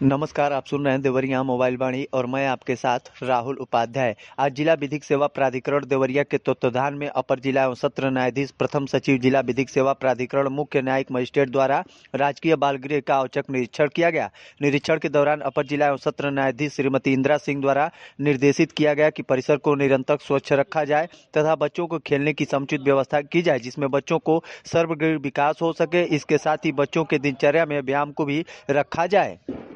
नमस्कार, आप सुन रहे हैं देवरिया मोबाइल वाणी और मैं आपके साथ राहुल उपाध्याय। आज जिला विधिक सेवा प्राधिकरण देवरिया के तत्वाधान में अपर जिला एवं सत्र न्यायाधीश प्रथम सचिव जिला विधिक सेवा प्राधिकरण मुख्य न्यायिक मजिस्ट्रेट द्वारा राजकीय बाल गृह का औचक निरीक्षण किया गया। निरीक्षण के दौरान अपर जिला एवं सत्र न्यायाधीश श्रीमती इंदिरा सिंह द्वारा निर्देशित किया गया कि परिसर को निरंतर स्वच्छ रखा जाए तथा बच्चों को खेलने की समुचित व्यवस्था की जाए, जिसमें बच्चों को सर्वग्राही विकास हो सके। इसके साथ ही बच्चों के दिनचर्या में व्यायाम को भी रखा जाए।